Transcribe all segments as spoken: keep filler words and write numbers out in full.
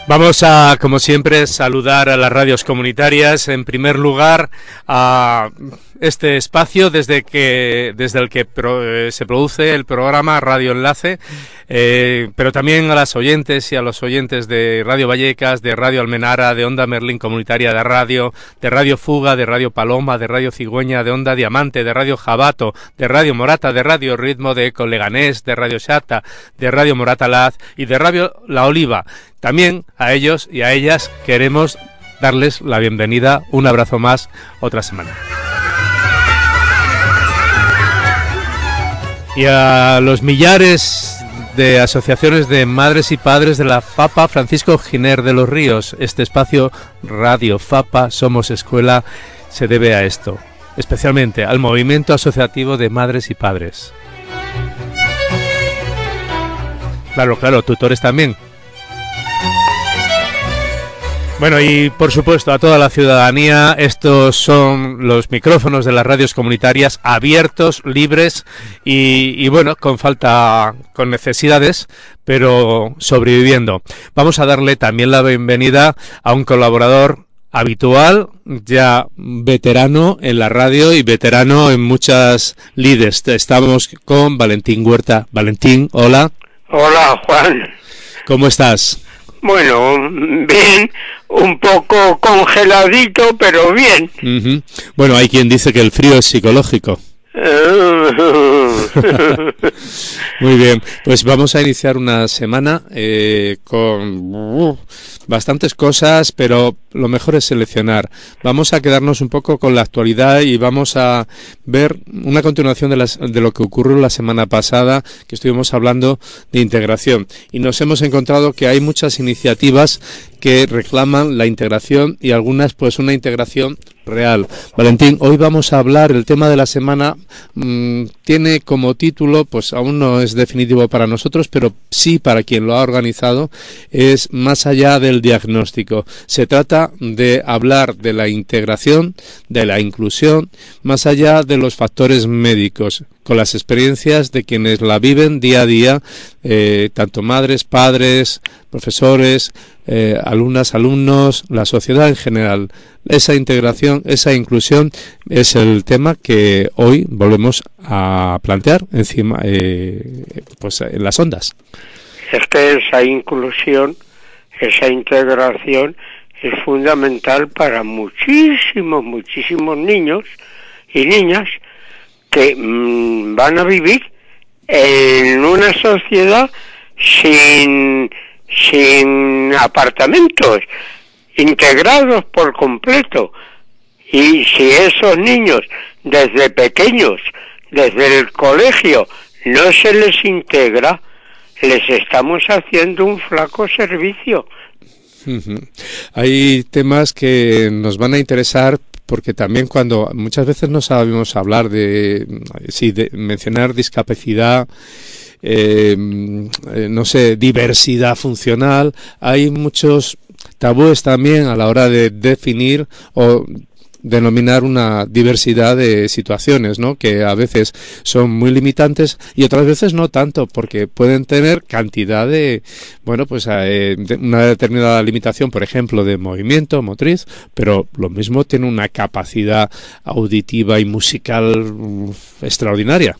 Vamos a, como siempre, saludar a las radios comunitarias. En primer lugar, a este espacio desde que desde el que pro, eh, se produce el programa Radio Enlace, eh, pero también a las oyentes y a los oyentes de Radio Vallecas, de Radio Almenara, de Onda Merlín Comunitaria de Radio, de Radio Fuga, de Radio Paloma, de Radio Cigüeña, de Onda Diamante, de Radio Jabato, de Radio Morata, de Radio Ritmo, de Eco Leganés, de Radio Xata, de Radio Moratalaz y de Radio La Oliva. También a ellos y a ellas queremos darles la bienvenida, un abrazo más, otra semana. Y a los millares de asociaciones de madres y padres de la FAPA Francisco Giner de los Ríos, este espacio Radio FAPA Somos Escuela se debe a esto, especialmente al movimiento asociativo de madres y padres. Claro, claro, tutores también. Bueno, y por supuesto a toda la ciudadanía, estos son los micrófonos de las radios comunitarias abiertos, libres y, y bueno, con falta, con necesidades, pero sobreviviendo. Vamos a darle también la bienvenida a un colaborador habitual, ya veterano en la radio y veterano en muchas lides. Estamos con Valentín Huerta. Valentín, hola. Hola, Juan. ¿Cómo estás? Bueno, bien, un poco congeladito, pero bien. Uh-huh. Bueno, hay quien dice que el frío es psicológico. Muy bien, pues vamos a iniciar una semana eh, con uh, bastantes cosas, pero lo mejor es seleccionar. Vamos a quedarnos un poco con la actualidad y vamos a ver una continuación de, las, de lo que ocurrió la semana pasada, que estuvimos hablando de integración. Y nos hemos encontrado que hay muchas iniciativas que reclaman la integración y algunas pues una integración real. Valentín, hoy vamos a hablar, el tema de la semana mmm, tiene como título, pues aún no es definitivo para nosotros, pero sí para quien lo ha organizado, es más allá del diagnóstico. Se trata de hablar de la integración, de la inclusión, más allá de los factores médicos, con las experiencias de quienes la viven día a día, eh, tanto madres, padres, profesores, eh, alumnas, alumnos, la sociedad en general. Esa integración, esa inclusión es el tema que hoy volvemos a plantear encima, eh, pues en las ondas. Es que esa inclusión, esa integración es fundamental para muchísimos, muchísimos niños y niñas que mmm, van a vivir en una sociedad sin, sin apartamentos, integrados por completo. Y si esos niños desde pequeños, desde el colegio, no se les integra, les estamos haciendo un flaco servicio. Uh-huh. Hay temas que nos van a interesar porque también cuando muchas veces no sabemos hablar de, sí, de mencionar discapacidad, eh, no sé, diversidad funcional, hay muchos tabúes también a la hora de definir o denominar una diversidad de situaciones, ¿no? Que a veces son muy limitantes y otras veces no tanto, porque pueden tener cantidad de, bueno, pues eh, de una determinada limitación, por ejemplo, de movimiento motriz, pero lo mismo tiene una capacidad auditiva y musical um, extraordinaria.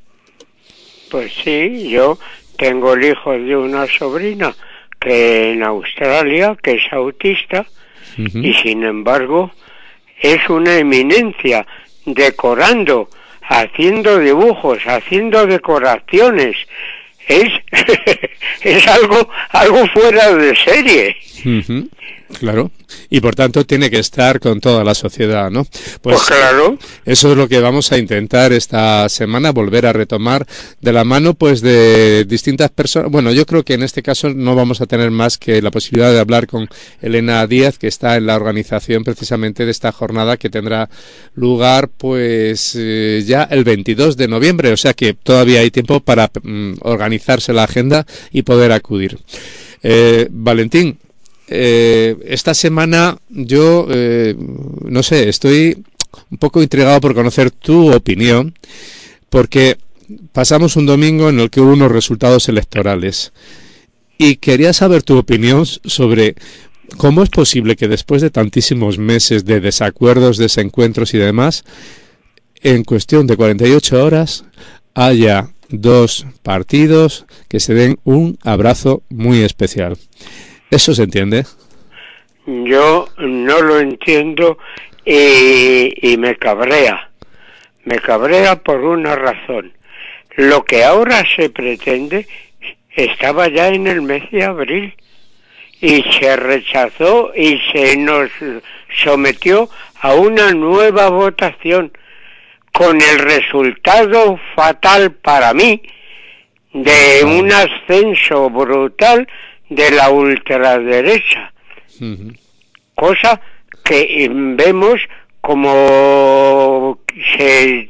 Pues sí, yo tengo el hijo de una sobrina que en Australia, que es autista, uh-huh. y sin embargo es una eminencia, decorando, haciendo dibujos, haciendo decoraciones. Es es algo algo fuera de serie. Uh-huh. Claro, y por tanto tiene que estar con toda la sociedad, ¿no? Pues, pues claro. Eso es lo que vamos a intentar esta semana, volver a retomar de la mano pues de distintas personas. Bueno, yo creo que en este caso no vamos a tener más que la posibilidad de hablar con Elena Díaz, que está en la organización precisamente de esta jornada que tendrá lugar pues eh, ya el veintidós de noviembre, o sea que todavía hay tiempo para mm, organizarse la agenda y poder acudir. Eh, Valentín, Eh, esta semana yo, eh, no sé, estoy un poco intrigado por conocer tu opinión, porque pasamos un domingo en el que hubo unos resultados electorales y quería saber tu opinión sobre cómo es posible que después de tantísimos meses de desacuerdos, desencuentros y demás, en cuestión de cuarenta y ocho horas haya dos partidos que se den un abrazo muy especial. ¿Eso se entiende? Yo no lo entiendo y, y me cabrea. Me cabrea por una razón. Lo que ahora se pretende estaba ya en el mes de abril y se rechazó y se nos sometió a una nueva votación con el resultado fatal para mí de un ascenso brutal de la ultraderecha. Uh-huh. Cosa que vemos como se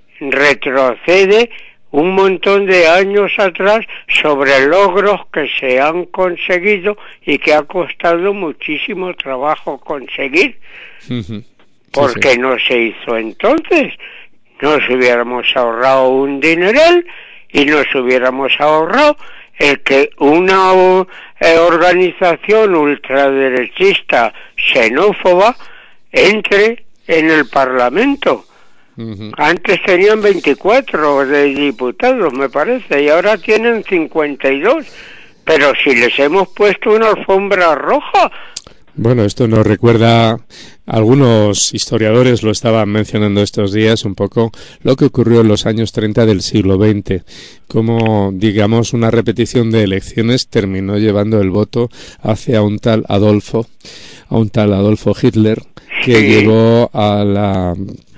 retrocede un montón de años atrás sobre logros que se han conseguido y que ha costado muchísimo trabajo conseguir. Uh-huh. Sí, porque sí. No se hizo entonces. Nos hubiéramos ahorrado un dineral y nos hubiéramos ahorrado el que una eh, organización ultraderechista xenófoba entre en el Parlamento. Uh-huh. Antes tenían veinticuatro de diputados, me parece, y ahora tienen cincuenta y dos. Pero si les hemos puesto una alfombra roja. Bueno, esto nos recuerda, algunos historiadores lo estaban mencionando estos días, un poco lo que ocurrió en los años treinta del siglo veinte, como, digamos, una repetición de elecciones terminó llevando el voto hacia un tal Adolfo, a un tal Adolfo Hitler, que sí. llevó a la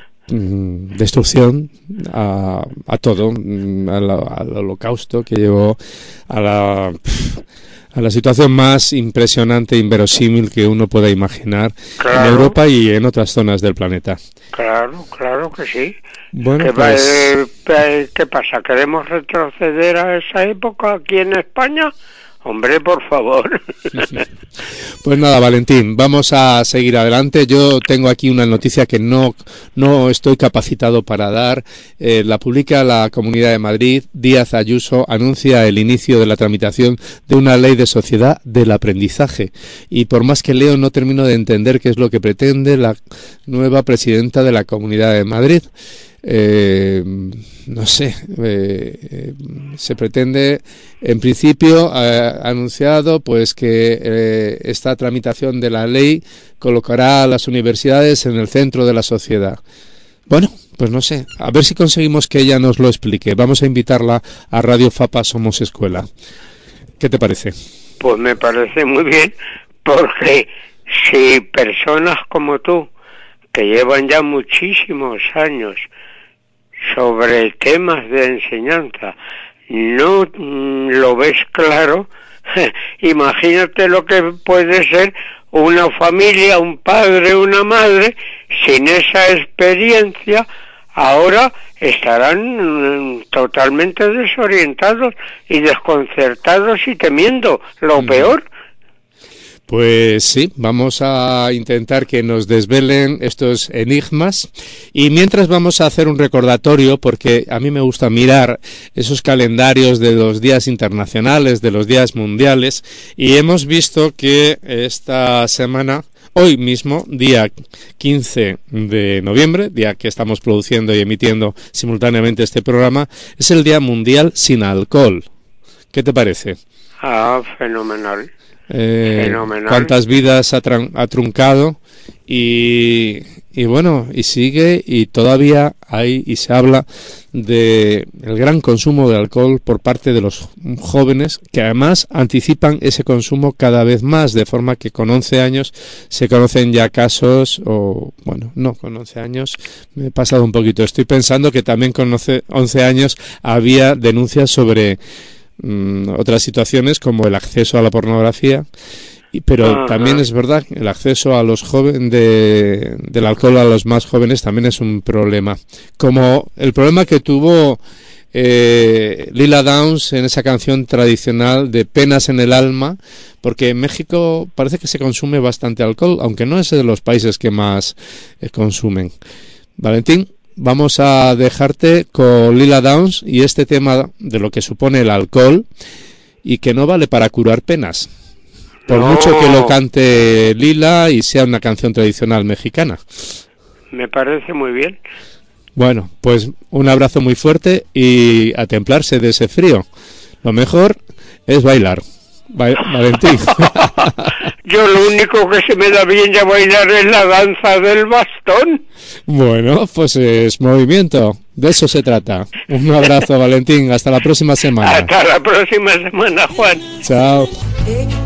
mm, destrucción, a, a todo, a la, al holocausto, que llevó a la... Pff, a la situación más impresionante e inverosímil que uno pueda imaginar claro. en Europa y en otras zonas del planeta. Claro, claro que sí. Bueno, ¿Qué, pues... eh, ¿Qué pasa? ¿Queremos retroceder a esa época aquí en España? Hombre, por favor. Pues nada, Valentín, vamos a seguir adelante. Yo tengo aquí una noticia que no, no estoy capacitado para dar. Eh, la publica la Comunidad de Madrid. Díaz Ayuso anuncia el inicio de la tramitación de una ley de sociedad del aprendizaje. Y por más que leo, no termino de entender qué es lo que pretende la nueva presidenta de la Comunidad de Madrid. Eh, no sé, eh, eh, se pretende, en principio, ha anunciado pues que eh, esta tramitación de la ley colocará a las universidades en el centro de la sociedad. Bueno, pues no sé, a ver si conseguimos que ella nos lo explique. Vamos a invitarla a Radio Fapa Somos Escuela. ¿Qué te parece? Pues me parece muy bien, porque si personas como tú, que llevan ya muchísimos años sobre temas de enseñanza, no mm, lo ves claro, imagínate lo que puede ser una familia, un padre, una madre, sin esa experiencia, ahora estarán mm, totalmente desorientados y desconcertados y temiendo lo mm. peor. Pues sí, vamos a intentar que nos desvelen estos enigmas y mientras vamos a hacer un recordatorio, porque a mí me gusta mirar esos calendarios de los días internacionales, de los días mundiales, y hemos visto que esta semana, hoy mismo, día quince de noviembre, día que estamos produciendo y emitiendo simultáneamente este programa, es el Día Mundial sin Alcohol. ¿Qué te parece? Ah, fenomenal. Eh, cuántas vidas ha, tran- ha truncado y, y bueno, y sigue y todavía hay y se habla de el gran consumo de alcohol por parte de los jóvenes, que además anticipan ese consumo cada vez más, de forma que con once años se conocen ya casos, o bueno, no, con once años me he pasado un poquito, estoy pensando que también con once años había denuncias sobre otras situaciones como el acceso a la pornografía, pero uh-huh. también es verdad el acceso a los jóvenes de, del alcohol a los más jóvenes también es un problema, como el problema que tuvo eh, Lila Downs en esa canción tradicional de Penas en el alma, porque en México parece que se consume bastante alcohol, aunque no es de los países que más eh, consumen. Valentín, vamos a dejarte con Lila Downs y este tema de lo que supone el alcohol y que no vale para curar penas. Por No. mucho que lo cante Lila y sea una canción tradicional mexicana. Me parece muy bien. Bueno, pues un abrazo muy fuerte y a templarse de ese frío. Lo mejor es bailar. Ba- Valentín. Yo lo único que se me da bien ya bailar es la danza del bastón. Bueno, pues es movimiento. De eso se trata. Un abrazo, Valentín. Hasta la próxima semana. Hasta la próxima semana, Juan. Chao. Eh,